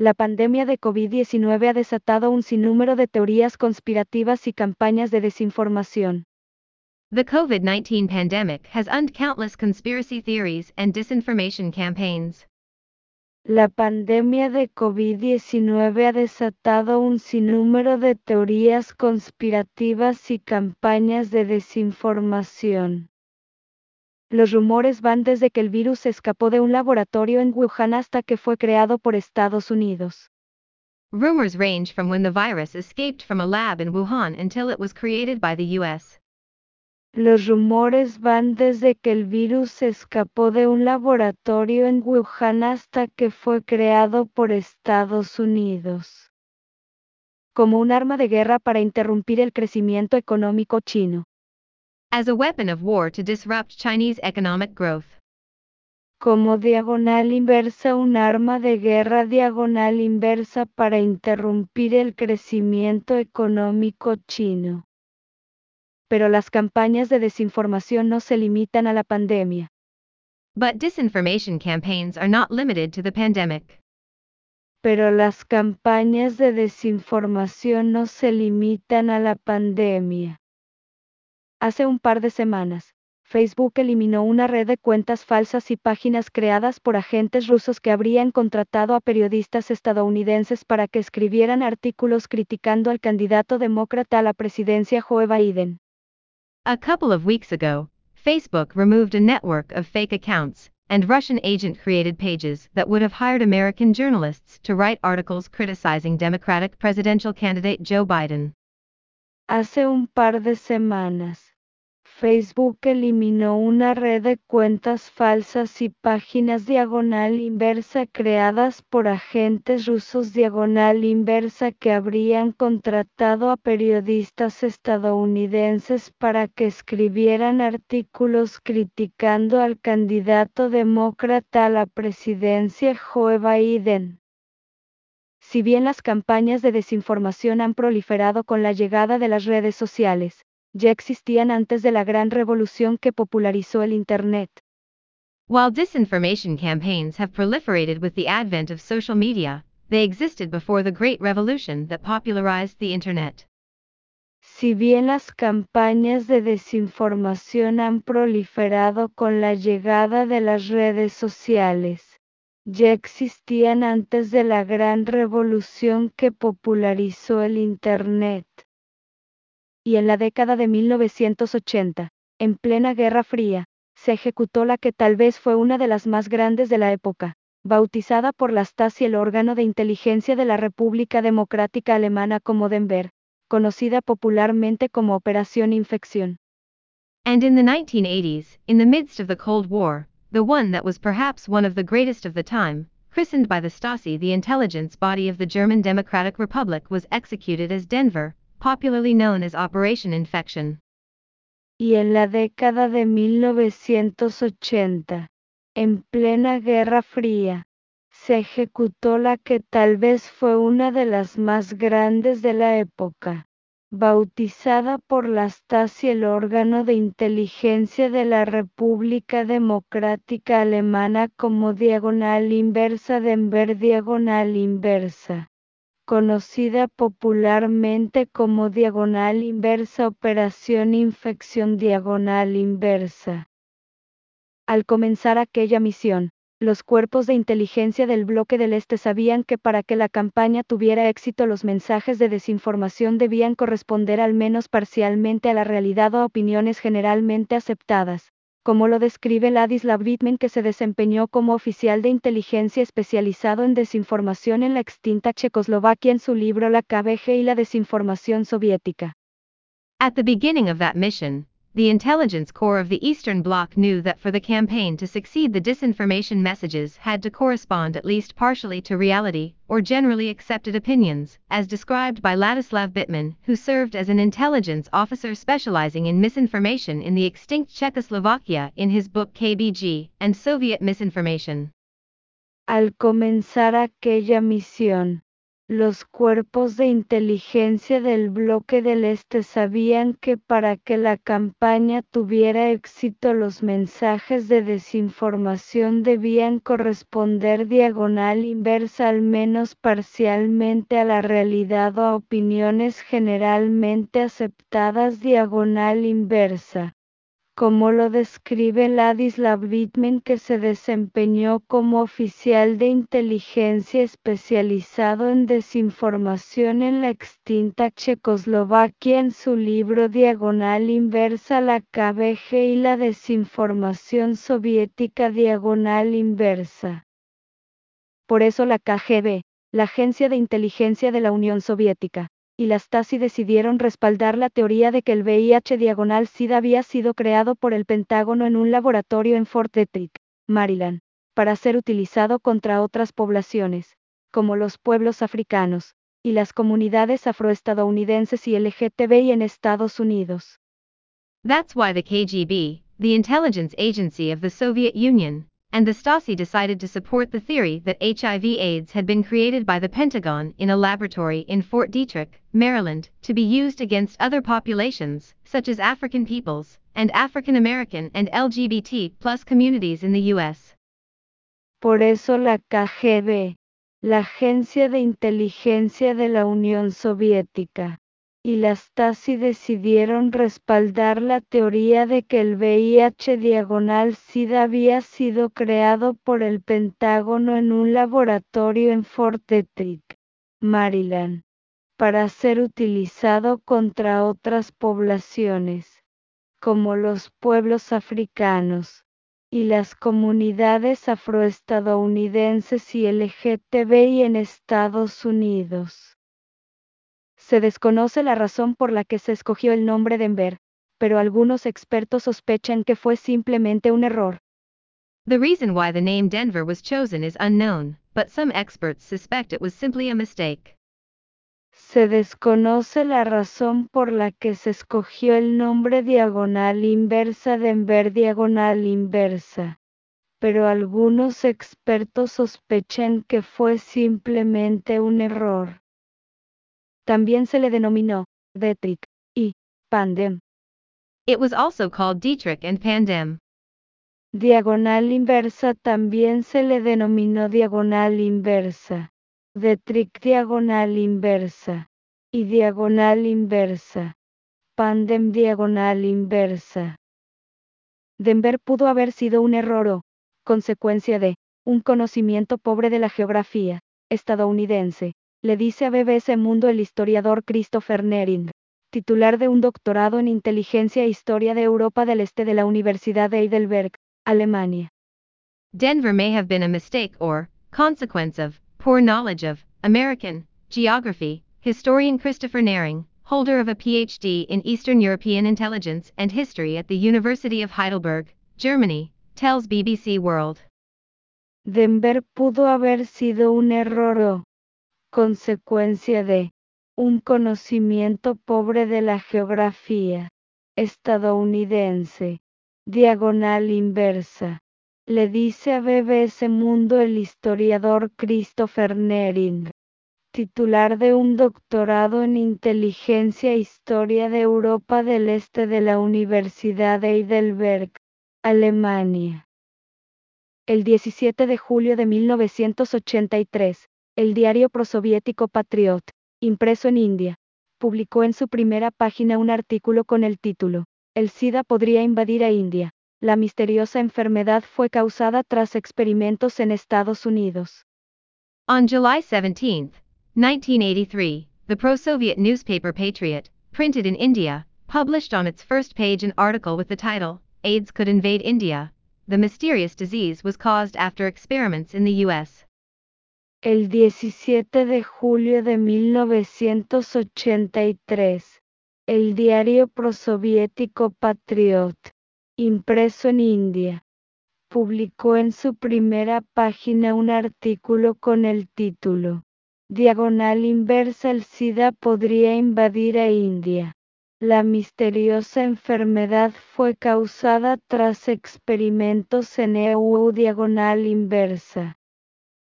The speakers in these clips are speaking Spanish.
La pandemia de COVID-19 ha desatado un sinnúmero de teorías conspirativas y campañas de desinformación. The COVID-19 pandemic has unleashed countless conspiracy theories and disinformation campaigns. La pandemia de COVID-19 ha desatado un sinnúmero de teorías conspirativas y campañas de desinformación. Los rumores van desde que el virus escapó de un laboratorio en Wuhan hasta que fue creado por Estados Unidos. Rumors range from when the virus escaped from a lab in Wuhan until it was created by the US. Los rumores van desde que el virus escapó de un laboratorio en Wuhan hasta que fue creado por Estados Unidos. Como un arma de guerra para interrumpir el crecimiento económico chino. As a weapon of war to disrupt Chinese economic growth. Como diagonal inversa, un arma de guerra diagonal inversa para interrumpir el crecimiento económico chino. Pero las campañas de desinformación no se limitan a la pandemia. But disinformation campaigns are not limited to the pandemic. Pero las campañas de desinformación no se limitan a la pandemia. Hace un par de semanas, Facebook eliminó una red de cuentas falsas y páginas creadas por agentes rusos que habrían contratado a periodistas estadounidenses para que escribieran artículos criticando al candidato demócrata a la presidencia Joe Biden. A couple of weeks ago, Facebook removed a network of fake accounts and Russian agent-created pages that would have hired American journalists to write articles criticizing Democratic presidential candidate Joe Biden. Hace un par de semanas, Facebook eliminó una red de cuentas falsas y páginas diagonal inversa creadas por agentes rusos diagonal inversa que habrían contratado a periodistas estadounidenses para que escribieran artículos criticando al candidato demócrata a la presidencia Joe Biden. Si bien las campañas de desinformación han proliferado con la llegada de las redes sociales, ya existían antes de la gran revolución que popularizó el Internet. While disinformation campaigns have proliferated with the advent of social media, they existed before the Great Revolution that popularized the Internet. Si bien las campañas de desinformación han proliferado con la llegada de las redes sociales, ya existían antes de la gran revolución que popularizó el Internet. Y en la década de 1980, en plena Guerra Fría, se ejecutó la que tal vez fue una de las más grandes de la época, bautizada por la Stasi, el órgano de inteligencia de la República Democrática Alemana como Denver, conocida popularmente como Operación Infección. And in the 1980s, in the midst of the Cold War, the one that was perhaps one of the greatest of the time, christened by the Stasi the intelligence body of the German Democratic Republic, was executed as Denver, popularly known as Operation Infection. Y en la década de 1980, en plena Guerra Fría, se ejecutó la que tal vez fue una de las más grandes de la época, bautizada por la Stasi, el órgano de inteligencia de la República Democrática Alemana como diagonal inversa Denver diagonal inversa, conocida popularmente como diagonal inversa Operación Infección diagonal inversa. Al comenzar aquella misión, los cuerpos de inteligencia del bloque del Este sabían que para que la campaña tuviera éxito los mensajes de desinformación debían corresponder al menos parcialmente a la realidad o a opiniones generalmente aceptadas, como lo describe Ladislav Bittman, que se desempeñó como oficial de inteligencia especializado en desinformación en la extinta Checoslovaquia en su libro La KGB y la desinformación soviética. At the beginning of that mission, the intelligence corps of the Eastern Bloc knew that for the campaign to succeed, the disinformation messages had to correspond at least partially to reality, or generally accepted opinions, as described by Ladislav Bittman, who served as an intelligence officer specializing in misinformation in the extinct Czechoslovakia in his book KBG and Soviet Misinformation. Al comenzar aquella misión, Los cuerpos de inteligencia del bloque del Este sabían que para que la campaña tuviera éxito los mensajes de desinformación debían corresponder diagonal inversa al menos parcialmente a la realidad o a opiniones generalmente aceptadas diagonal inversa, como lo describe Ladislav Vitmen, que se desempeñó como oficial de inteligencia especializado en desinformación en la extinta Checoslovaquia en su libro Diagonal Inversa, la KGB y la desinformación soviética Diagonal Inversa. Por eso la KGB, la Agencia de Inteligencia de la Unión Soviética, y la Stasi decidieron respaldar la teoría de que el VIH-SIDA había sido creado por el Pentágono en un laboratorio en Fort Detrick, Maryland, para ser utilizado contra otras poblaciones, como los pueblos africanos, y las comunidades afroestadounidenses y LGTBI en Estados Unidos. That's why the KGB, the intelligence agency of the Soviet Union, and the Stasi decided to support the theory that HIV/AIDS had been created by the Pentagon in a laboratory in Fort Detrick, Maryland, to be used against other populations, such as African peoples, and African American and LGBT+ communities in the U.S. Por eso la KGB, la Agencia de Inteligencia de la Unión Soviética, y la Stasi decidieron respaldar la teoría de que el VIH-SIDA había sido creado por el Pentágono en un laboratorio en Fort Detrick, Maryland, para ser utilizado contra otras poblaciones, como los pueblos africanos, y las comunidades afroestadounidenses y LGTBI en Estados Unidos. Se desconoce la razón por la que se escogió el nombre Denver, pero algunos expertos sospechan que fue simplemente un error. The reason why the name Denver was chosen is unknown, but some experts suspect it was simply a mistake. Se desconoce la razón por la que se escogió el nombre diagonal inversa Denver diagonal inversa, pero algunos expertos sospechan que fue simplemente un error. También se le denominó Detrick y Pandem. It was also called Detrick and Pandem. Diagonal inversa también se le denominó diagonal inversa, Detrick diagonal inversa, y diagonal inversa, Pandem diagonal inversa. Denver pudo haber sido un error o consecuencia de un conocimiento pobre de la geografía estadounidense, le dice a BBC Mundo el historiador Christopher Nering, titular de un doctorado en Inteligencia e Historia de Europa del Este de la Universidad de Heidelberg, Alemania. Denver may have been a mistake or consequence of poor knowledge of American geography. Historian Christopher Nering, holder of a PhD in Eastern European Intelligence and History at the University of Heidelberg, Germany, tells BBC World. Denver pudo haber sido un error o consecuencia de un conocimiento pobre de la geografía estadounidense, diagonal inversa, le dice a BBC Mundo el historiador Christopher Nering, titular de un doctorado en Inteligencia e Historia de Europa del Este de la Universidad de Heidelberg, Alemania. El 17 de julio de 1983, el diario prosoviético Patriot, impreso en India, publicó en su primera página un artículo con el título, "El SIDA podría invadir a India. La misteriosa enfermedad fue causada tras experimentos en Estados Unidos." On July 17, 1983, the pro-Soviet newspaper Patriot, printed in India, published on its first page an article with the title, "AIDS Could Invade India." The mysterious disease was caused after experiments in the U.S. El 17 de julio de 1983, el diario prosoviético Patriot, impreso en India, publicó en su primera página un artículo con el título, "Diagonal inversa, el SIDA podría invadir a India. La misteriosa enfermedad fue causada tras experimentos en EU diagonal inversa."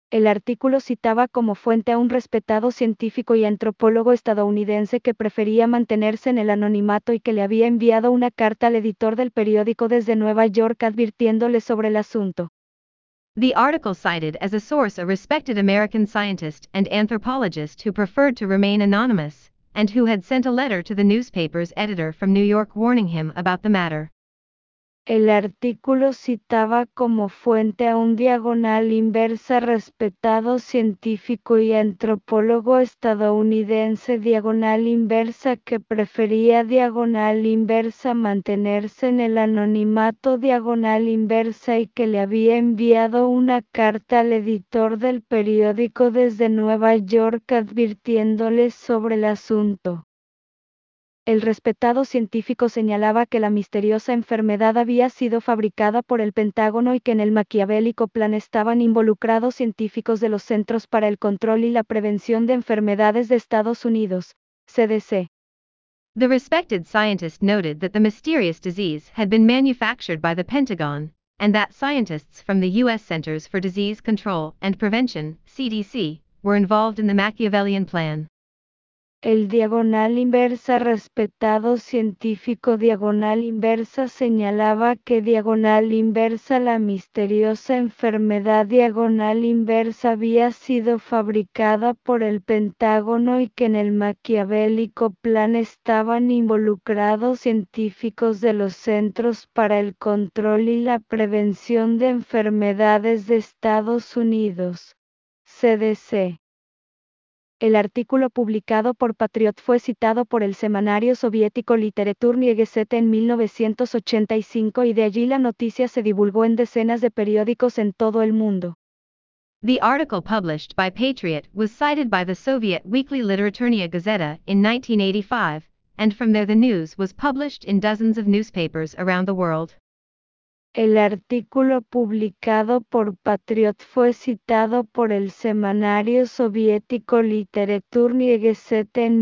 El artículo citaba como fuente a un respetado científico y antropólogo estadounidense que prefería mantenerse en el anonimato y que le había enviado una carta al editor del periódico desde Nueva York advirtiéndole sobre el asunto. The article cited as a source a respected American scientist and anthropologist who preferred to remain anonymous, and who had sent a letter to the newspaper's editor from New York warning him about the matter. El artículo citaba como fuente a un diagonal inversa respetado científico y antropólogo estadounidense diagonal inversa que prefería diagonal inversa mantenerse en el anonimato diagonal inversa y que le había enviado una carta al editor del periódico desde Nueva York advirtiéndole sobre el asunto. El respetado científico señalaba que la misteriosa enfermedad había sido fabricada por el Pentágono y que en el maquiavélico plan estaban involucrados científicos de los Centros para el Control y la Prevención de Enfermedades de Estados Unidos, CDC. The respected scientist noted that the mysterious disease had been manufactured by the Pentagon, and that scientists from the U.S. Centers for Disease Control and Prevention, CDC, were involved in the Machiavellian plan. El diagonal inversa respetado científico diagonal inversa señalaba que diagonal inversa la misteriosa enfermedad diagonal inversa había sido fabricada por el Pentágono y que en el maquiavélico plan estaban involucrados científicos de los Centros para el Control y la Prevención de Enfermedades de Estados Unidos, CDC. El artículo publicado por Patriot fue citado por el semanario soviético Literaturnie Gazeta en 1985 y de allí la noticia se divulgó en decenas de periódicos en todo el mundo. The article published by Patriot was cited by the Soviet weekly Literaturnia Gazeta in 1985, and from there the news was published in dozens of newspapers around the world. El artículo publicado por Patriot fue citado por el semanario soviético Literaturnie Gazeta en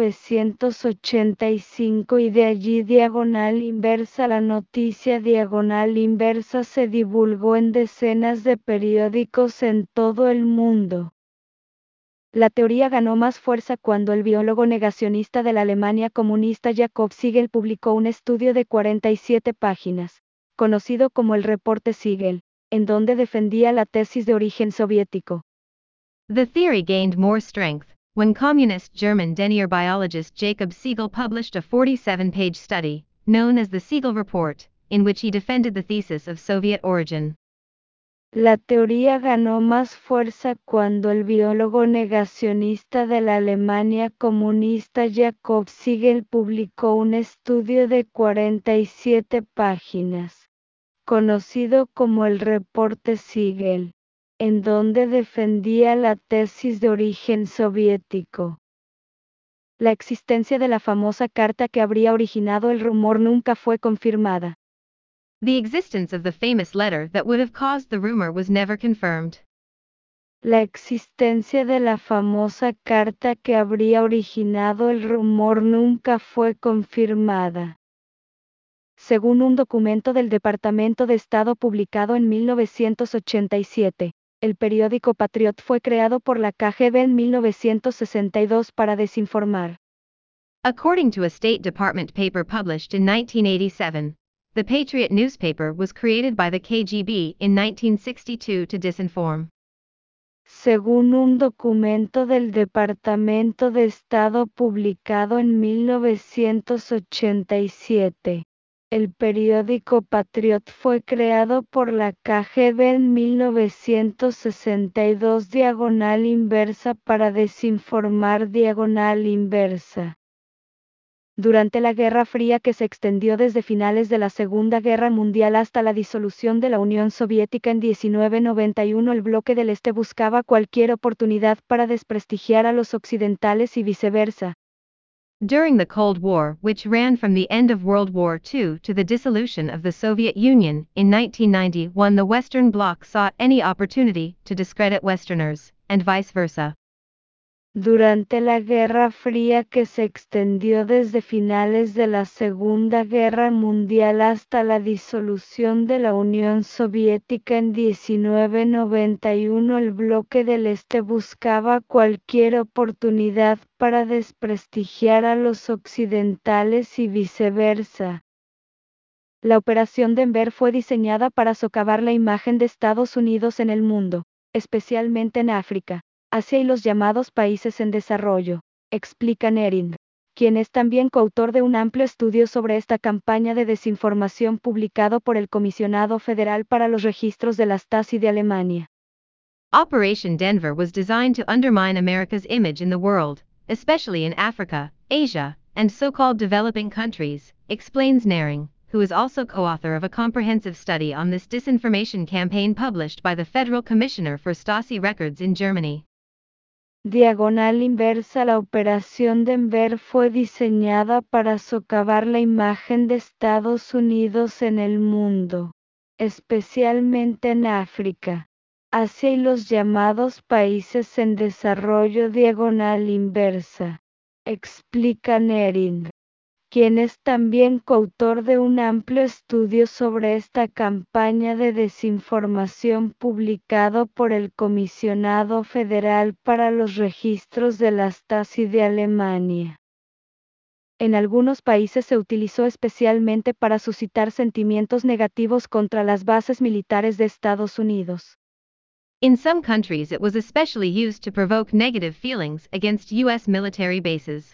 1985 y de allí diagonal inversa la noticia diagonal inversa se divulgó en decenas de periódicos en todo el mundo. La teoría ganó más fuerza cuando el biólogo negacionista de la Alemania comunista Jakob Siegel publicó un estudio de 47 páginas, conocido como el Reporte Siegel, en donde defendía la tesis de origen soviético. The theory gained more strength when communist German denier biologist Jacob Siegel published a 47-page study, known as the Siegel Report, in which he defended the thesis of Soviet origin. La teoría ganó más fuerza cuando el biólogo negacionista de la Alemania comunista Jakob Siegel publicó un estudio de 47 páginas, conocido como el Reporte Siegel, en donde defendía la tesis de origen soviético. La existencia de la famosa carta que habría originado el rumor nunca fue confirmada. The existence of the famous letter that would have caused the rumor was never confirmed. La existencia de la famosa carta que habría originado el rumor nunca fue confirmada. Según un documento del Departamento de Estado publicado en 1987, el periódico Patriot fue creado por la KGB en 1962 para desinformar. According to a State Department paper published in 1987, the Patriot newspaper was created by the KGB in 1962 to disinform. Según un documento del Departamento de Estado publicado en 1987, el periódico Patriot fue creado por la KGB en 1962 diagonal inversa para desinformar diagonal inversa. Durante la Guerra Fría que se extendió desde finales de la Segunda Guerra Mundial hasta la disolución de la Unión Soviética en 1991, el bloque del Este buscaba cualquier oportunidad para desprestigiar a los occidentales y viceversa. During the Cold War, which ran from the end of World War II to the dissolution of the Soviet Union in 1991, the Western Bloc sought any opportunity to discredit Westerners, and vice versa. Durante la Guerra Fría, que se extendió desde finales de la Segunda Guerra Mundial hasta la disolución de la Unión Soviética en 1991, el bloque del Este buscaba cualquier oportunidad para desprestigiar a los occidentales y viceversa. La Operación Denver fue diseñada para socavar la imagen de Estados Unidos en el mundo, especialmente en África, Asia y los llamados países en desarrollo, explica Nerind, quien es también coautor de un amplio estudio sobre esta campaña de desinformación publicado por el Comisionado Federal para los Registros de la Stasi de Alemania. Operation Denver was designed to undermine America's image in the world, especially in Africa, Asia, and so-called developing countries, explains Nering, who is also co-author of a comprehensive study on this disinformation campaign published by the Federal Commissioner for Stasi Records in Germany. Diagonal inversa. La Operación Denver fue diseñada para socavar la imagen de Estados Unidos en el mundo, especialmente en África, Asia y los llamados países en desarrollo. Diagonal inversa, explica Nerind, quien es también coautor de un amplio estudio sobre esta campaña de desinformación publicado por el Comisionado Federal para los Registros de la Stasi de Alemania. En algunos países se utilizó especialmente para suscitar sentimientos negativos contra las bases militares de Estados Unidos. In some countries it was especially used to provoke negative feelings against U.S. military bases.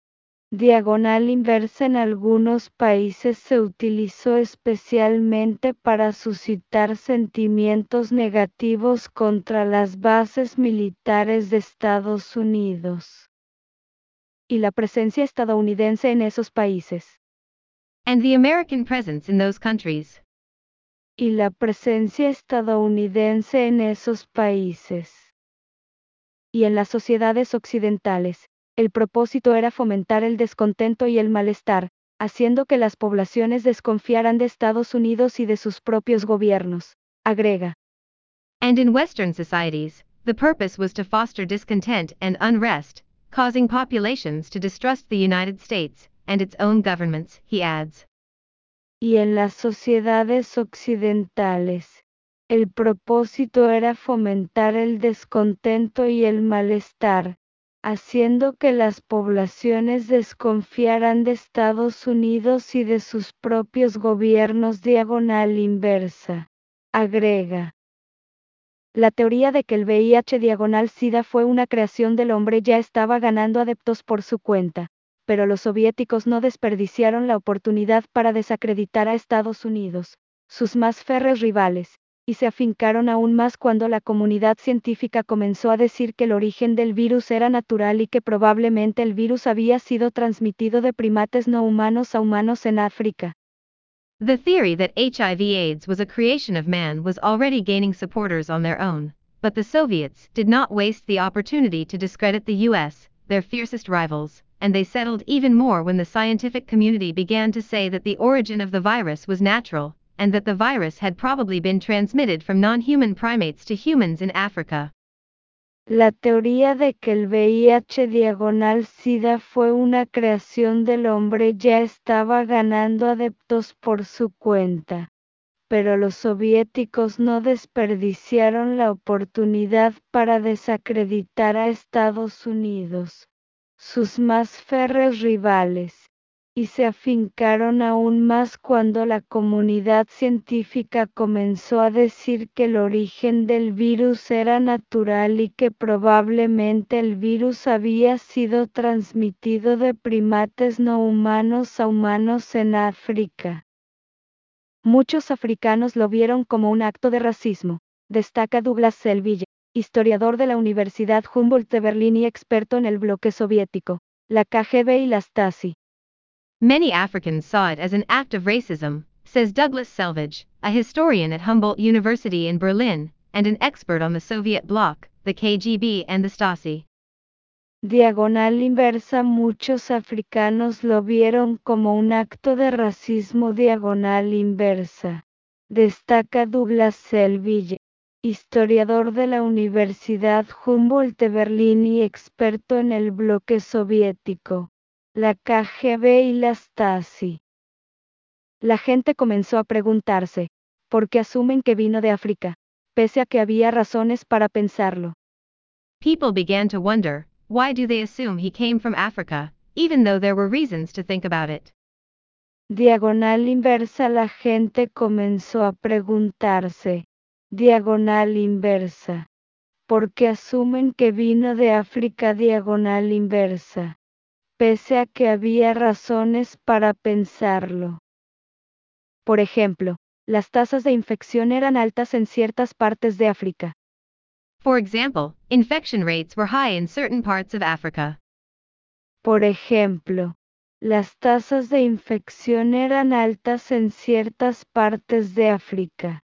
Diagonal inversa. En algunos países se utilizó especialmente para suscitar sentimientos negativos contra las bases militares de Estados Unidos y la presencia estadounidense en esos países. And the American presence in those countries. Y la presencia estadounidense en esos países. Y en las sociedades occidentales, el propósito era fomentar el descontento y el malestar, haciendo que las poblaciones desconfiaran de Estados Unidos y de sus propios gobiernos, agrega. And in Western societies, the purpose was to foster discontent and unrest, causing populations to distrust the United States and its own governments, he adds. Y en las sociedades occidentales, el propósito era fomentar el descontento y el malestar, haciendo que las poblaciones desconfiaran de Estados Unidos y de sus propios gobiernos. Diagonal inversa, agrega. La teoría de que el VIH diagonal SIDA fue una creación del hombre ya estaba ganando adeptos por su cuenta, pero los soviéticos no desperdiciaron la oportunidad para desacreditar a Estados Unidos, sus más férreos rivales, y se afincaron aún más cuando la comunidad científica comenzó a decir que el origen del virus era natural y que probablemente el virus había sido transmitido de primates no humanos a humanos en África. The theory that HIV/AIDS was a creation of man was already gaining supporters on their own, but the Soviets did not waste the opportunity to discredit the US, their fiercest rivals, and they settled even more when the scientific community began to say that the origin of the virus was natural, and that the virus had probably been transmitted from non-human primates to humans in Africa. La teoría de que el VIH diagonal SIDA fue una creación del hombre ya estaba ganando adeptos por su cuenta, pero los soviéticos no desperdiciaron la oportunidad para desacreditar a Estados Unidos, sus más férreos rivales, y se afincaron aún más cuando la comunidad científica comenzó a decir que el origen del virus era natural y que probablemente el virus había sido transmitido de primates no humanos a humanos en África. Muchos africanos lo vieron como un acto de racismo, destaca Douglas Selville, historiador de la Universidad Humboldt de Berlín y experto en el bloque soviético, la KGB y la Stasi. Many Africans saw it as an act of racism, says Douglas Selvage, a historian at Humboldt University in Berlin, and an expert on the Soviet bloc, the KGB and the Stasi. Diagonal inversa. Muchos africanos lo vieron como un acto de racismo. Diagonal inversa, destaca Douglas Selville, historiador de la Universidad Humboldt de Berlín y experto en el bloque soviético, la KGB y la Stasi. La gente comenzó a preguntarse, ¿por qué asumen que vino de África? Pese a que había razones para pensarlo. People began to wonder, why do they assume he came from Africa, even though there were reasons to think about it? Diagonal inversa. La gente comenzó a preguntarse, diagonal inversa, ¿por qué asumen que vino de África? Diagonal inversa, pese a que había razones para pensarlo. Por ejemplo, las tasas de infección eran altas en ciertas partes de África. For example, infection rates were high in certain parts of Africa. Por ejemplo, las tasas de infección eran altas en ciertas partes de África.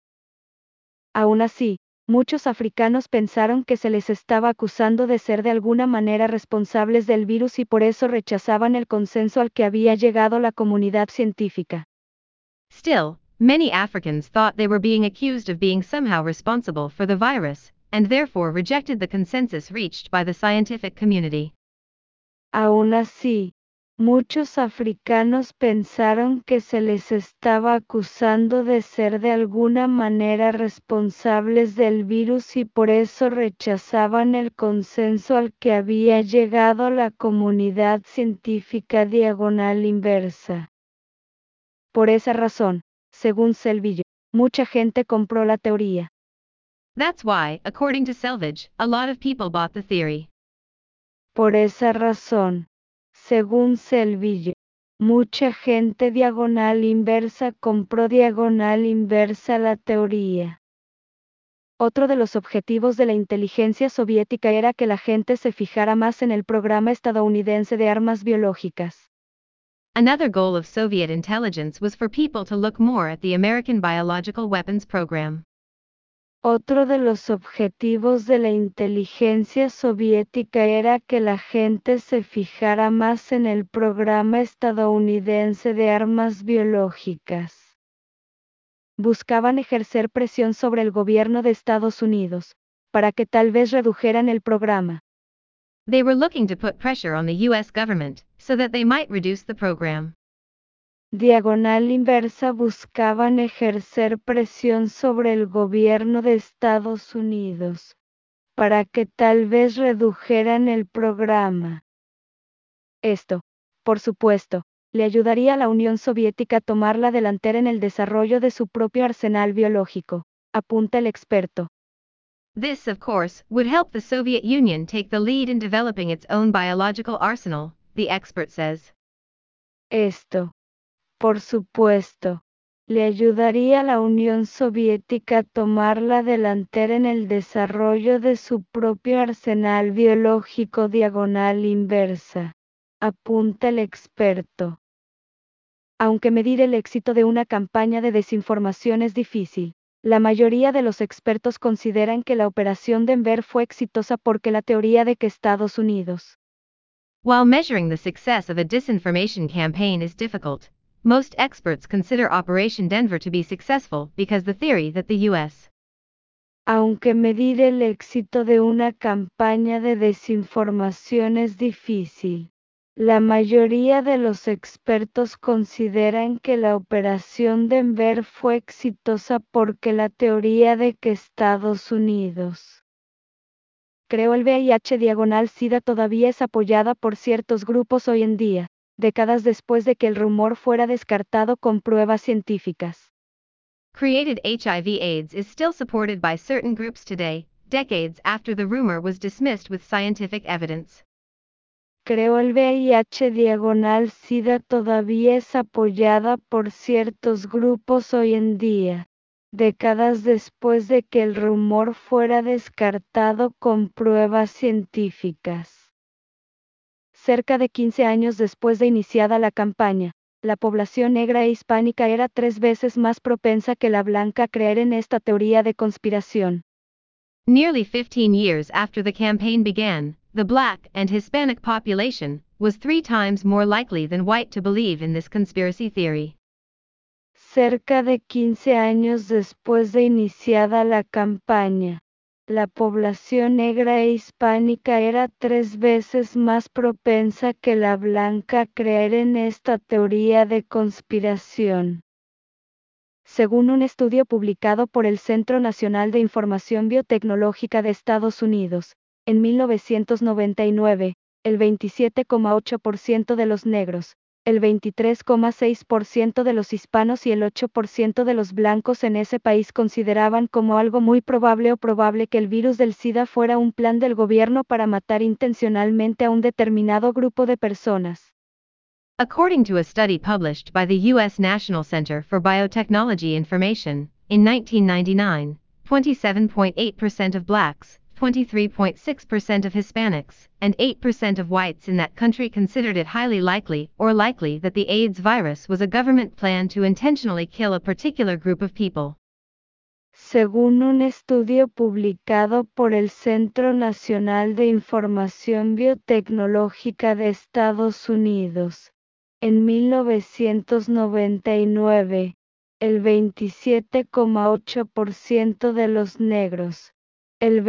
Aún así, muchos africanos pensaron que se les estaba acusando de ser de alguna manera responsables del virus y por eso rechazaban el consenso al que había llegado la comunidad científica. Still, many Africans thought they were being accused of being somehow responsible for the virus, and therefore rejected the consensus reached by the scientific community. Aún así, muchos africanos pensaron que se les estaba acusando de ser de alguna manera responsables del virus y por eso rechazaban el consenso al que había llegado la comunidad científica. Diagonal inversa. Por esa razón, según Selvige, mucha gente compró la teoría. That's why, according to Selvage, a lot of people bought the theory. Por esa razón, según Selvige, mucha gente. Diagonal inversa compró. Diagonal inversa la teoría. Otro de los objetivos de la inteligencia soviética era que la gente se fijara más en el programa estadounidense de armas biológicas. Another goal of Soviet intelligence was for people to look more at the American biological weapons program. Otro de los objetivos de la inteligencia soviética era que la gente se fijara más en el programa estadounidense de armas biológicas. Buscaban ejercer presión sobre el gobierno de Estados Unidos, para que tal vez redujeran el programa. They were looking to put pressure on the US government, so that they might reduce the program. Diagonal inversa. Buscaban ejercer presión sobre el gobierno de Estados Unidos, para que tal vez redujeran el programa. Esto, por supuesto, le ayudaría a la Unión Soviética a tomar la delantera en el desarrollo de su propio arsenal biológico, apunta el experto. This, of course, would help the Soviet Union take the lead in developing its own biological arsenal, the expert says. Esto, por supuesto, le ayudaría a la Unión Soviética a tomar la delantera en el desarrollo de su propio arsenal biológico. Diagonal inversa, apunta el experto. Aunque medir el éxito de una campaña de desinformación es difícil, la mayoría de los expertos consideran que la Operación Denver fue exitosa porque la teoría de que Estados Unidos. While measuring the success of a disinformation campaign is difficult, most experts consider Operation Denver to be successful because the theory that the U.S. Aunque medir el éxito de una campaña de desinformación es difícil, la mayoría de los expertos consideran que la Operación Denver fue exitosa porque la teoría de que Estados Unidos creó el VIH/SIDA todavía es apoyada por ciertos grupos hoy en día, décadas después de que el rumor fuera descartado con pruebas científicas. Created HIV/AIDS is still supported by certain groups today, decades after the rumor was dismissed with scientific evidence. Creó el VIH/SIDA todavía es apoyada por ciertos grupos hoy en día, décadas después de que el rumor fuera descartado con pruebas científicas. Cerca de 15 años después de iniciada la campaña, la población negra e hispánica era 3 veces más propensa que la blanca a creer en esta teoría de conspiración. Nearly 15 years after the campaign began, the Black and Hispanic population was 3 times more likely than white to believe in this conspiracy theory. Cerca de 15 años después de iniciada la campaña, la población negra e hispánica era 3 veces más propensa que la blanca a creer en esta teoría de conspiración. Según un estudio publicado por el Centro Nacional de Información Biotecnológica de Estados Unidos, en 1999, el 27,8% de los negros, el 23,6% de los hispanos y el 8% de los blancos en ese país consideraban como algo muy probable o probable que el virus del SIDA fuera un plan del gobierno para matar intencionalmente a un determinado grupo de personas. According to a study published by the U.S. National Center for Biotechnology Information, in 1999, 27.8% of blacks, 23.6% of Hispanics, and 8% of whites in that country considered it highly likely or likely that the AIDS virus was a government plan to intentionally kill a particular group of people. Según un estudio publicado por el Centro Nacional de Información Biotecnológica de Estados Unidos, en 1999, el 27,8% de los negros, el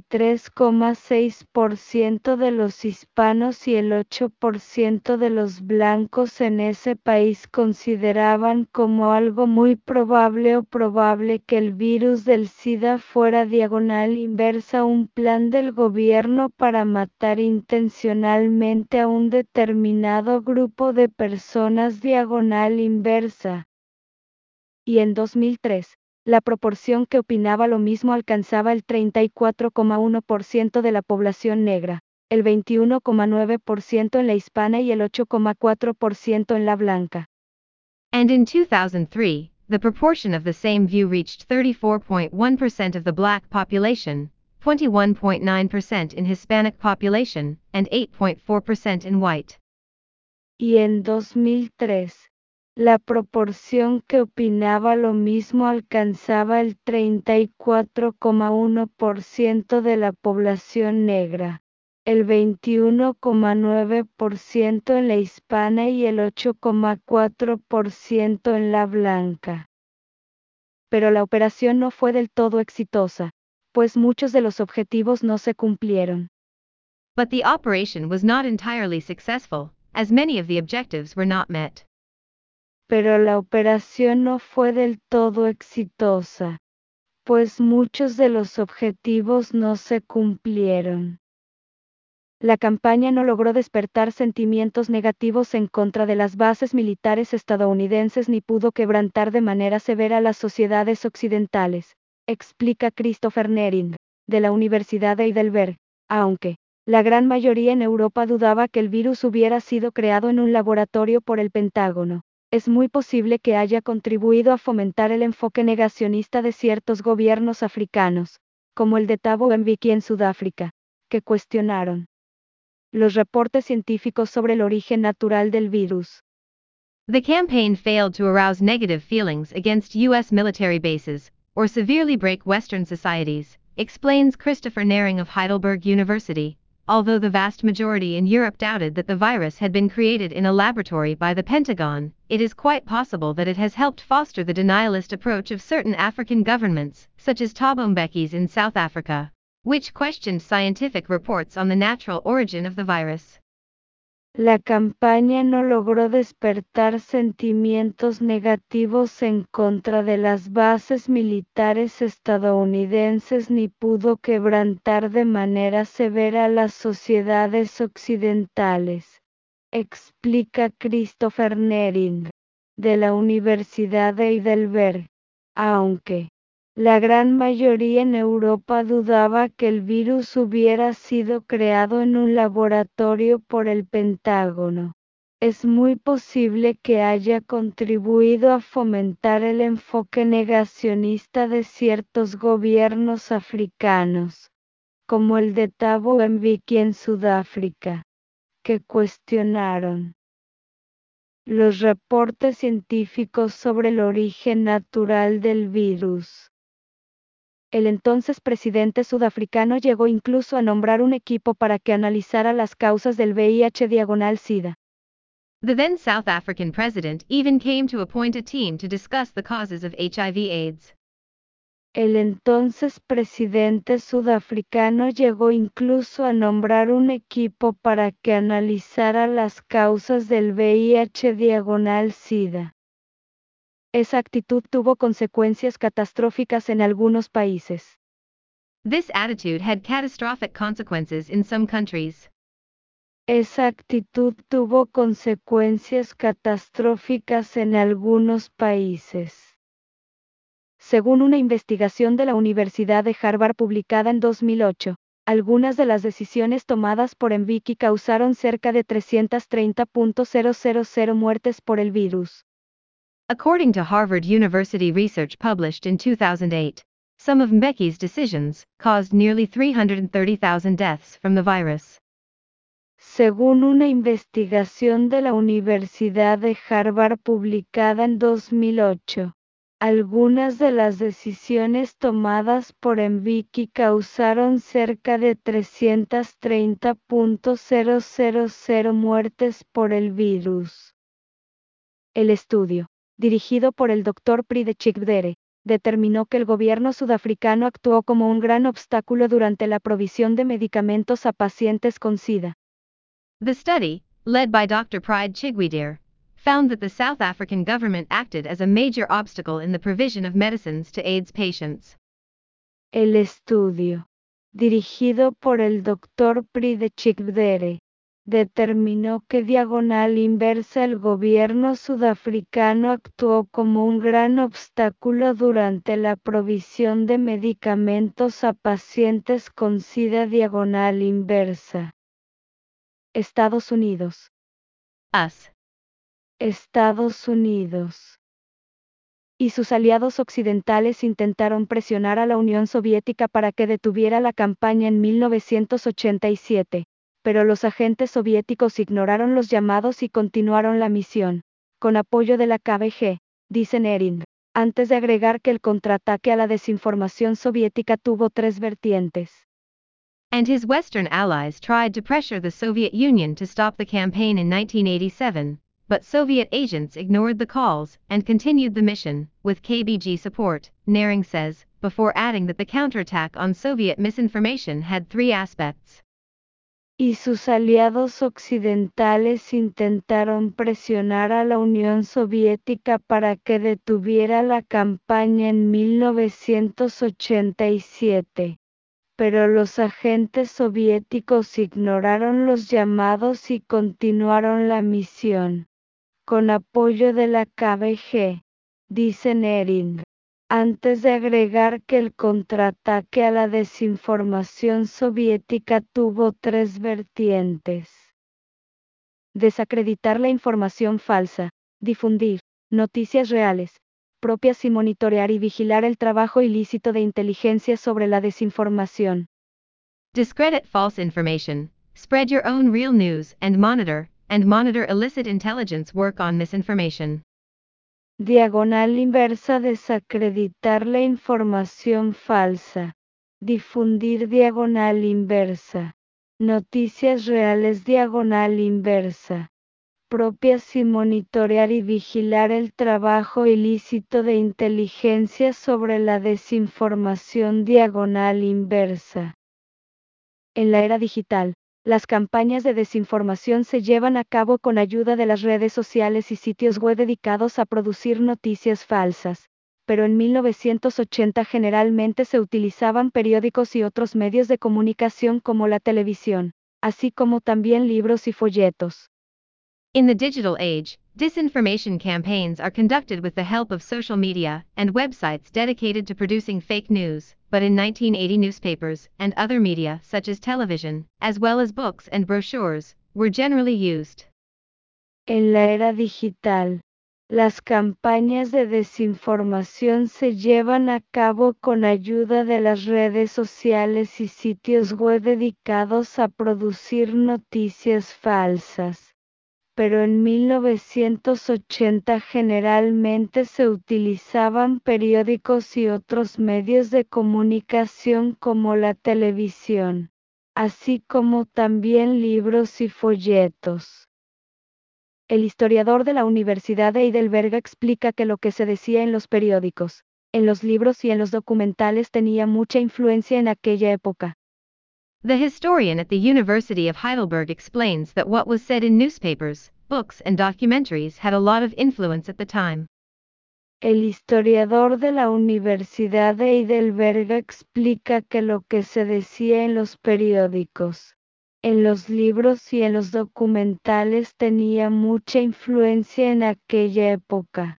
23,6% de los hispanos y el 8% de los blancos en ese país consideraban como algo muy probable o probable que el virus del SIDA fuera diagonal inversa un plan del gobierno para matar intencionalmente a un determinado grupo de personas diagonal inversa. Y en 2003, la proporción que opinaba lo mismo alcanzaba el 34,1% de la población negra, el 21,9% en la hispana y el 8,4% en la blanca. And in 2003, the proportion of the same view reached 34.1% of the black population, 21.9% in Hispanic population, and 8.4% in white. Y en 2003, la proporción que opinaba lo mismo alcanzaba el 34,1% de la población negra, el 21,9% en la hispana y el 8,4% en la blanca. Pero la operación no fue del todo exitosa, pues muchos de los objetivos no se cumplieron. But the operation was not entirely successful, as many of the objectives were not met. Pero la operación no fue del todo exitosa, pues muchos de los objetivos no se cumplieron. La campaña no logró despertar sentimientos negativos en contra de las bases militares estadounidenses ni pudo quebrantar de manera severa las sociedades occidentales, explica Christopher Nering, de la Universidad de Heidelberg, aunque la gran mayoría en Europa dudaba que el virus hubiera sido creado en un laboratorio por el Pentágono. Es muy posible que haya contribuido a fomentar el enfoque negacionista de ciertos gobiernos africanos, como el de Thabo Mbeki en Sudáfrica, que cuestionaron los reportes científicos sobre el origen natural del virus. The campaign failed to arouse negative feelings against U.S. military bases, or severely break Western societies, explains Christopher Nering of Heidelberg University, although the vast majority in Europe doubted that the virus had been created in a laboratory by the Pentagon. It is quite possible that it has helped foster the denialist approach of certain African governments, such as Thabo Mbeki's in South Africa, which questioned scientific reports on the natural origin of the virus. La campaña no logró despertar sentimientos negativos en contra de las bases militares estadounidenses ni pudo quebrantar de manera severa las sociedades occidentales, explica Christopher Nering, de la Universidad de Heidelberg, aunque la gran mayoría en Europa dudaba que el virus hubiera sido creado en un laboratorio por el Pentágono. Es muy posible que haya contribuido a fomentar el enfoque negacionista de ciertos gobiernos africanos, como el de Thabo Mbeki en Sudáfrica, que cuestionaron los reportes científicos sobre el origen natural del virus. El entonces presidente sudafricano llegó incluso a nombrar un equipo para que analizara las causas del VIH/SIDA. The then South African president even came to appoint a team to discuss the causes of HIV/AIDS. El entonces presidente sudafricano llegó incluso a nombrar un equipo para que analizara las causas del VIH/SIDA. Esa actitud tuvo consecuencias catastróficas en algunos países. This attitude had catastrophic consequences in some countries. Esa actitud tuvo consecuencias catastróficas en algunos países. Según una investigación de la Universidad de Harvard publicada en 2008, algunas de las decisiones tomadas por Mbeki causaron cerca de 330.000 muertes por el virus. According to Harvard University research published in 2008, some of Mbeki's decisions caused nearly 330,000 deaths from the virus. Según una investigación de la Universidad de Harvard publicada en 2008, algunas de las decisiones tomadas por Mbeki causaron cerca de 330.000 muertes por el virus. El estudio, dirigido por el Dr. Pride Chikdere, determinó que el gobierno sudafricano actuó como un gran obstáculo durante la provisión de medicamentos a pacientes con SIDA. The study, led by Dr. Pride Chigwedere, found that the South African government acted as a major obstacle in the provision of medicines to AIDS patients. El estudio, dirigido por el Dr. Pride Chikdere, determinó que diagonal inversa el gobierno sudafricano actuó como un gran obstáculo durante la provisión de medicamentos a pacientes con SIDA diagonal inversa. Estados Unidos. US. Estados Unidos y sus aliados occidentales intentaron presionar a la Unión Soviética para que detuviera la campaña en 1987, pero los agentes soviéticos ignoraron los llamados y continuaron la misión, con apoyo de la KGB, dice Nerin, antes de agregar que el contraataque a la desinformación soviética tuvo tres vertientes. And his Western allies tried to pressure the Soviet Union to stop the campaign in 1987, but Soviet agents ignored the calls and continued the mission, with KBG support, Nering says, before adding that the counterattack on Soviet misinformation had three aspects. Y sus aliados occidentales intentaron presionar a la Unión Soviética para que detuviera la campaña en 1987. Pero los agentes soviéticos ignoraron los llamados y continuaron la misión, con apoyo de la KGB, dice Nerin, antes de agregar que el contraataque a la desinformación soviética tuvo tres vertientes. Desacreditar la información falsa, difundir noticias reales, propias y monitorear y vigilar el trabajo ilícito de inteligencia sobre la desinformación. Discredit false information, spread your own real news and monitor illicit intelligence work on misinformation. Diagonal inversa. Desacreditar la información falsa. Difundir diagonal inversa. Noticias reales diagonal inversa. Propias y monitorear y vigilar el trabajo ilícito de inteligencia sobre la desinformación diagonal inversa. En la era digital, las campañas de desinformación se llevan a cabo con ayuda de las redes sociales y sitios web dedicados a producir noticias falsas, pero en 1980 generalmente se utilizaban periódicos y otros medios de comunicación como la televisión, así como también libros y folletos. In the digital age, disinformation campaigns are conducted with the help of social media and websites dedicated to producing fake news, but in 1980 newspapers and other media such as television, as well as books and brochures, were generally used. En la era digital, las campañas de desinformación se llevan a cabo con ayuda de las redes sociales y sitios web dedicados a producir noticias falsas. Pero en 1980 generalmente se utilizaban periódicos y otros medios de comunicación como la televisión, así como también libros y folletos. El historiador de la Universidad de Heidelberg explica que lo que se decía en los periódicos, en los libros y en los documentales tenía mucha influencia en aquella época. The historian at the University of Heidelberg explains that what was said in newspapers, books, and documentaries had a lot of influence at the time. El historiador de la Universidad de Heidelberg explica que lo que se decía en los periódicos, en los libros y en los documentales tenía mucha influencia en aquella época.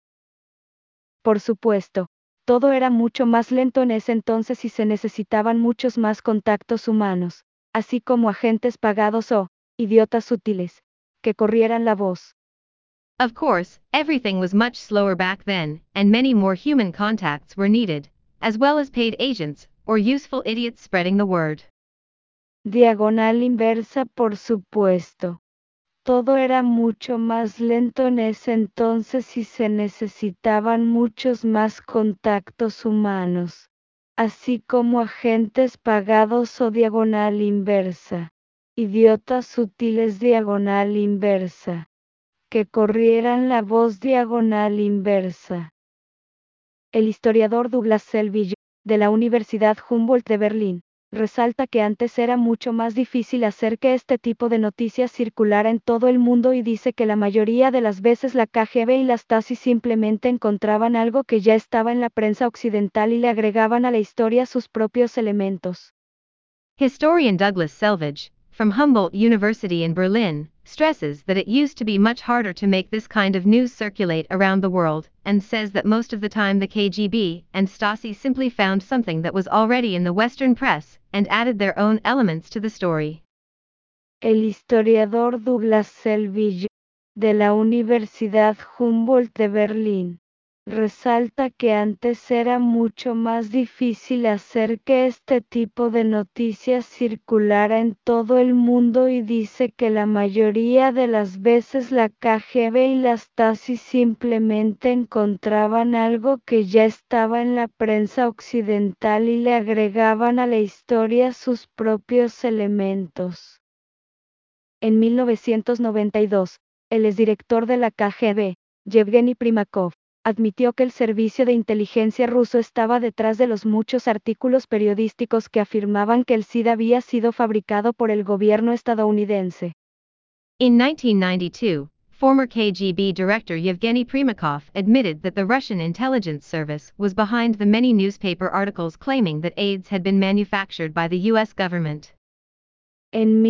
Por supuesto, todo era mucho más lento en ese entonces y se necesitaban muchos más contactos humanos, así como agentes pagados o idiotas útiles, que corrieran la voz. Of course, everything was much slower back then, and many more human contacts were needed, as well as paid agents, or useful idiots spreading the word. Diagonal inversa, por supuesto. Todo era mucho más lento en ese entonces y se necesitaban muchos más contactos humanos, así como agentes pagados o diagonal inversa, idiotas útiles diagonal inversa, que corrieran la voz diagonal inversa. El historiador Douglas Selby, de la Universidad Humboldt de Berlín, resalta que antes era mucho más difícil hacer que este tipo de noticias circulara en todo el mundo y dice que la mayoría de las veces la KGB y la Stasi simplemente encontraban algo que ya estaba en la prensa occidental y le agregaban a la historia sus propios elementos. Historian Douglas Selvage, from Humboldt University in Berlin, stresses that it used to be much harder to make this kind of news circulate around the world, and says that most of the time the KGB and Stasi simply found something that was already in the Western press, and added their own elements to the story. El historiador Douglas Selby, de la Universidad Humboldt de Berlín, resalta que antes era mucho más difícil hacer que este tipo de noticias circulara en todo el mundo y dice que la mayoría de las veces la KGB y la Stasi simplemente encontraban algo que ya estaba en la prensa occidental y le agregaban a la historia sus propios elementos. En 1992, el exdirector de la KGB, Yevgeny Primakov, admitió que el servicio de inteligencia ruso estaba detrás de los muchos artículos periodísticos que afirmaban que el SIDA había sido fabricado por el gobierno estadounidense. In 1992, former KGB director Yevgeny Primakov admitted that the Russian intelligence service was behind the many newspaper articles claiming that AIDS had been manufactured by the U.S. government. En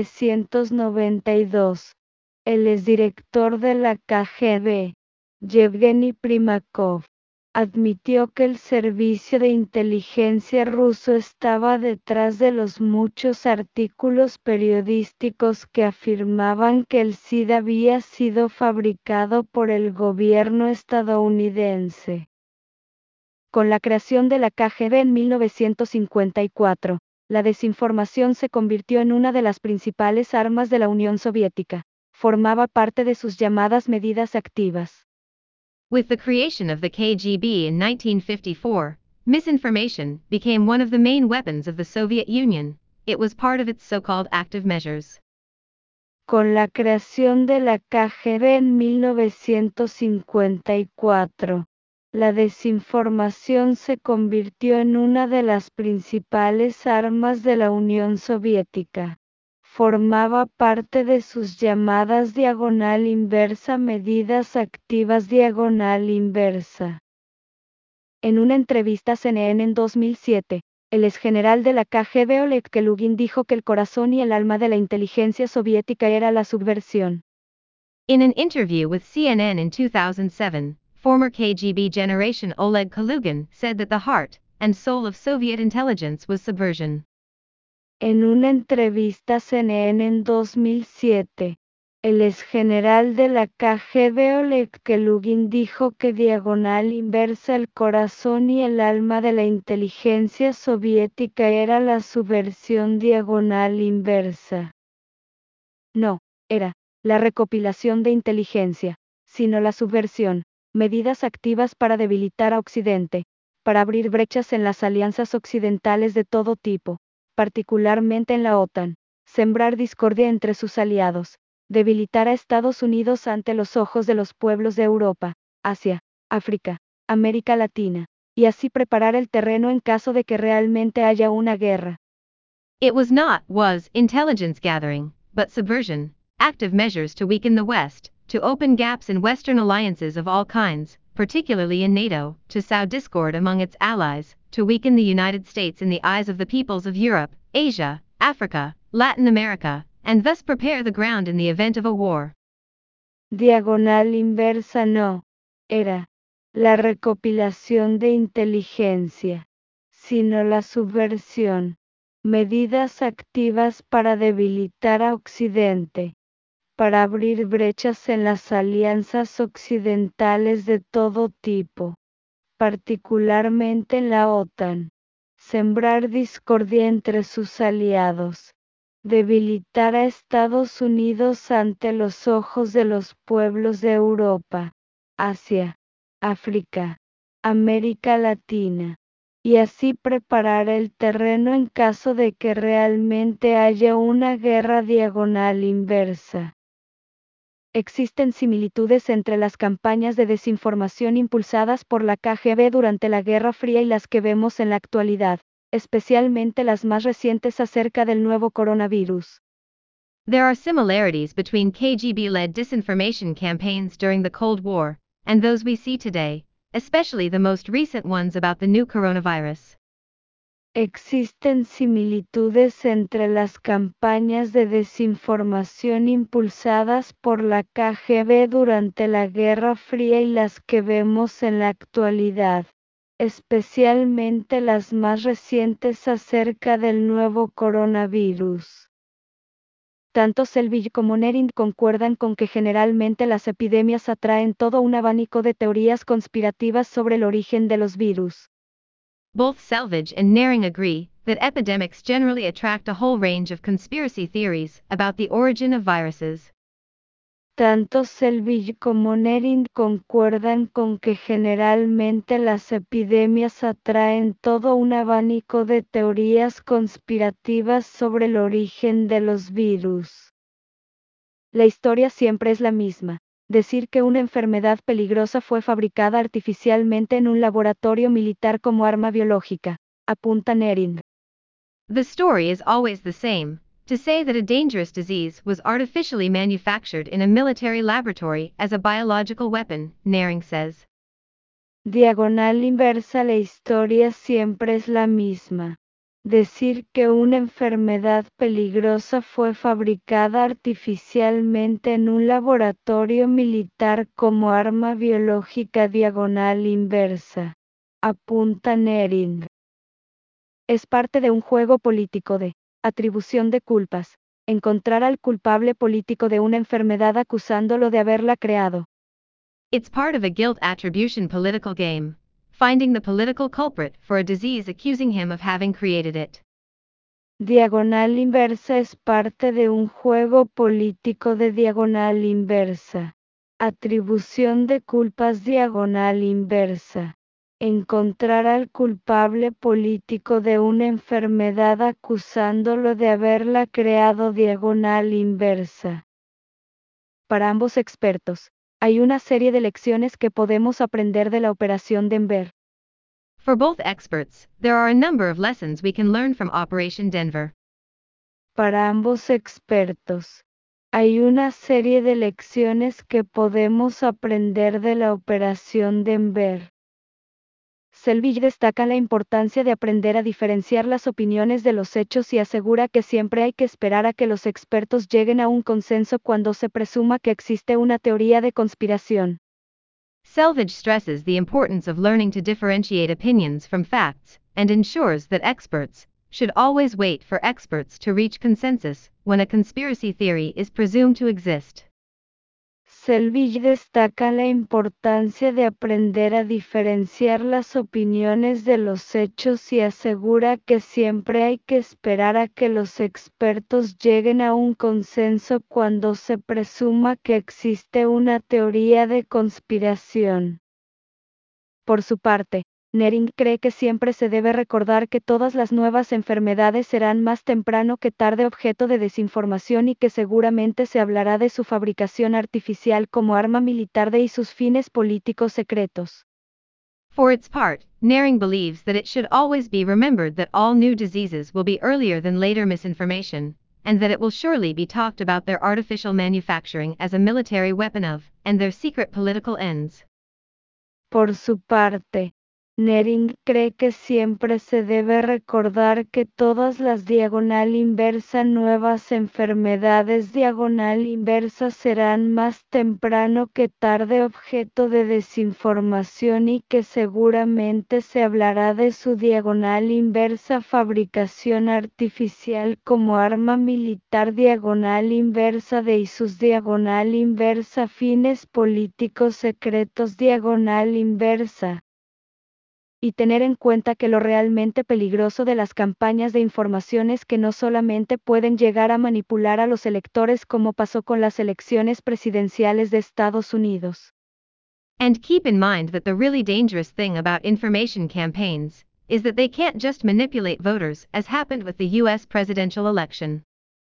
1992, el exdirector de la KGB, Yevgeny Primakov, admitió que el servicio de inteligencia ruso estaba detrás de los muchos artículos periodísticos que afirmaban que el SIDA había sido fabricado por el gobierno estadounidense. Con la creación de la KGB en 1954, la desinformación se convirtió en una de las principales armas de la Unión Soviética. Formaba parte de sus llamadas medidas activas. With the creation of the KGB in 1954, misinformation became one of the main weapons of the Soviet Union. It was part of its so-called active measures. Con la creación de la KGB en 1954, la desinformación se convirtió en una de las principales armas de la Unión Soviética. Formaba parte de sus llamadas diagonal inversa medidas activas diagonal inversa. En una entrevista a CNN en 2007, el exgeneral de la KGB Oleg Kelugin dijo que el corazón y el alma de la inteligencia soviética era la subversión. In an interview with CNN in 2007, former KGB generation Oleg Kalugin said that the heart and soul of Soviet intelligence was subversion. En una entrevista a CNN en 2007, el exgeneral de la KGB Oleg Kelugin dijo que diagonal inversa el corazón y el alma de la inteligencia soviética era la subversión diagonal inversa. No, era la recopilación de inteligencia, sino la subversión, medidas activas para debilitar a Occidente, para abrir brechas en las alianzas occidentales de todo tipo, particularmente en la OTAN, sembrar discordia entre sus aliados, debilitar a Estados Unidos ante los ojos de los pueblos de Europa, Asia, África, América Latina, y así preparar el terreno en caso de que realmente haya una guerra. It was intelligence gathering, but subversion, active measures to weaken the West, to open gaps in Western alliances of all kinds, particularly in NATO, to sow discord among its allies, to weaken the United States in the eyes of the peoples of Europe, Asia, Africa, Latin America, and thus prepare the ground in the event of a war. Diagonal inversa no era la recopilación de inteligencia, sino la subversión, medidas activas para debilitar a Occidente, para abrir brechas en las alianzas occidentales de todo tipo, particularmente en la OTAN, sembrar discordia entre sus aliados, debilitar a Estados Unidos ante los ojos de los pueblos de Europa, Asia, África, América Latina, y así preparar el terreno en caso de que realmente haya una guerra diagonal inversa. Existen similitudes entre las campañas de desinformación impulsadas por la KGB durante la Guerra Fría y las que vemos en la actualidad, especialmente las más recientes acerca del nuevo coronavirus. There are similarities between KGB-led disinformation campaigns during the Cold War and those we see today, especially the most recent ones about the new coronavirus. Existen similitudes entre las campañas de desinformación impulsadas por la KGB durante la Guerra Fría y las que vemos en la actualidad, especialmente las más recientes acerca del nuevo coronavirus. Tanto Selvig como Nering concuerdan con que generalmente las epidemias atraen todo un abanico de teorías conspirativas sobre el origen de los virus. Both Selvig and Nering agree that epidemics generally attract a whole range of conspiracy theories about the origin of viruses. Tanto Selvig como Nering concuerdan con que generalmente las epidemias atraen todo un abanico de teorías conspirativas sobre el origen de los virus. La historia siempre es la misma. Decir que una enfermedad peligrosa fue fabricada artificialmente en un laboratorio militar como arma biológica, apunta Nering. The story is always the same, to say that a dangerous disease was artificially manufactured in a military laboratory as a biological weapon, Nering says. Diagonal inversa. La historia siempre es la misma. Decir que una enfermedad peligrosa fue fabricada artificialmente en un laboratorio militar como arma biológica. Diagonal inversa. Apunta Nering. Es parte de un juego político de atribución de culpas, encontrar al culpable político de una enfermedad acusándolo de haberla creado. It's part of a guilt attribution political game, finding the political culprit for a disease accusing him of having created it. Diagonal inversa es parte de un juego político de diagonal inversa. Atribución de culpas. Diagonal inversa. Encontrar al culpable político de una enfermedad acusándolo de haberla creado. Diagonal inversa. Para ambos expertos, hay una serie de lecciones que podemos aprender de la Operación Denver. For both experts, there are a number of lessons we can learn from Operation Denver. Para ambos expertos, hay una serie de lecciones que podemos aprender de la Operación Denver. Selvig destaca la importancia de aprender a diferenciar las opiniones de los hechos y asegura que siempre hay que esperar a que los expertos lleguen a un consenso cuando se presuma que existe una teoría de conspiración. Selvig stresses the importance of learning to differentiate opinions from facts, and ensures that experts should always wait for experts to reach consensus when a conspiracy theory is presumed to exist. Selvig destaca la importancia de aprender a diferenciar las opiniones de los hechos y asegura que siempre hay que esperar a que los expertos lleguen a un consenso cuando se presuma que existe una teoría de conspiración. Por su parte, Nering cree que siempre se debe recordar que todas las nuevas enfermedades serán más temprano que tarde objeto de desinformación y que seguramente se hablará de su fabricación artificial como arma militar y sus fines políticos secretos. For its part, Nering believes that it should always be remembered that all new diseases will be earlier than later misinformation, and that it will surely be talked about their artificial manufacturing as a military weapon of, and their secret political ends. Por su parte, Nering cree que siempre se debe recordar que todas las diagonal inversa nuevas enfermedades diagonal inversa serán más temprano que tarde objeto de desinformación y que seguramente se hablará de su diagonal inversa fabricación artificial como arma militar diagonal inversa y sus diagonal inversa fines políticos secretos diagonal inversa. Y tener en cuenta que lo realmente peligroso de las campañas de información es que no solamente pueden llegar a manipular a los electores como pasó con las elecciones presidenciales de Estados Unidos. And keep in mind that the really dangerous thing about information campaigns is that they can't just manipulate voters as happened with the US presidential election.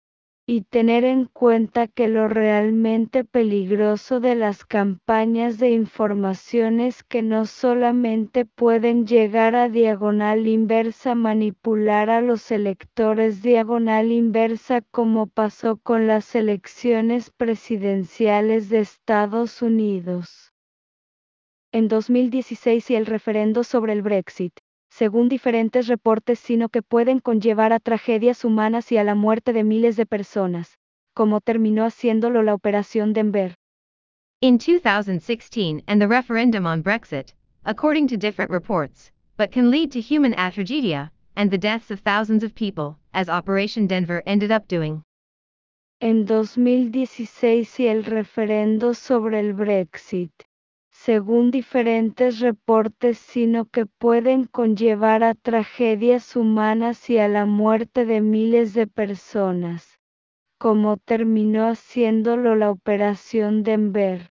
Y tener en cuenta que lo realmente peligroso de las campañas de información es que no solamente pueden llegar a diagonal inversa manipular a los electores diagonal inversa como pasó con las elecciones presidenciales de Estados Unidos en 2016 y el referendo sobre el Brexit, según diferentes reportes, sino que pueden conllevar a tragedias humanas y a la muerte de miles de personas, como terminó haciéndolo la Operación Denver. In 2016 and the referendum on Brexit, according to different reports, but can lead to human tragedy and the deaths of thousands of people, as Operation Denver ended up doing. En 2016 y el referendo sobre el Brexit, según diferentes reportes, sino que pueden conllevar a tragedias humanas y a la muerte de miles de personas, como terminó haciéndolo la Operación Denver.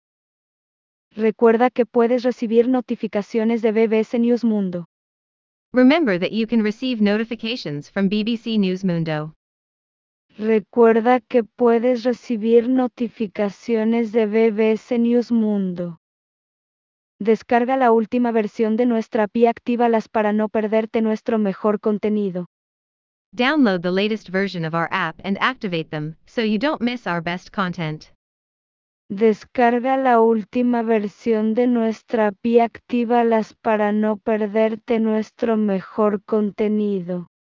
Recuerda que puedes recibir notificaciones de BBC News Mundo. Remember that you can receive notifications from BBC News Mundo. Recuerda que puedes recibir notificaciones de BBC News Mundo. Descarga la última versión de nuestra API y actívalas para no perderte nuestro mejor contenido. Download the latest version of our app and activate them, so you don't miss our best content. Descarga la última versión de nuestra API y actívalas para no perderte nuestro mejor contenido.